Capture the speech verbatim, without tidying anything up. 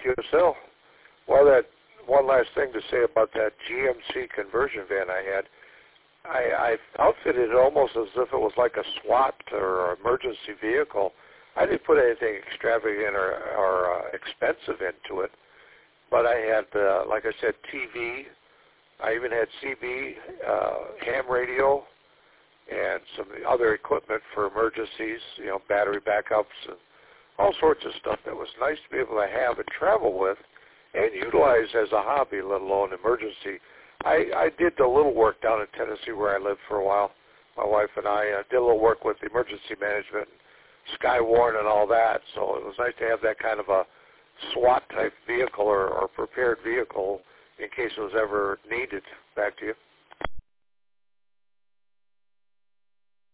Q S L. Well, that one last thing to say about that G M C conversion van I had. I, I outfitted it almost as if it was like a SWAT or emergency vehicle. I didn't put anything extravagant or, or uh, expensive into it, but I had, uh, like I said, T V. I even had C B, uh, ham radio, and some other equipment for emergencies, you know, battery backups and all sorts of stuff that was nice to be able to have and travel with and utilize as a hobby, let alone emergency. I, I did a little work down in Tennessee where I lived for a while. My wife and I uh, did a little work with emergency management, Skywarn and all that, so it was nice to have that kind of a SWAT-type vehicle or, or prepared vehicle in case it was ever needed. Back to you.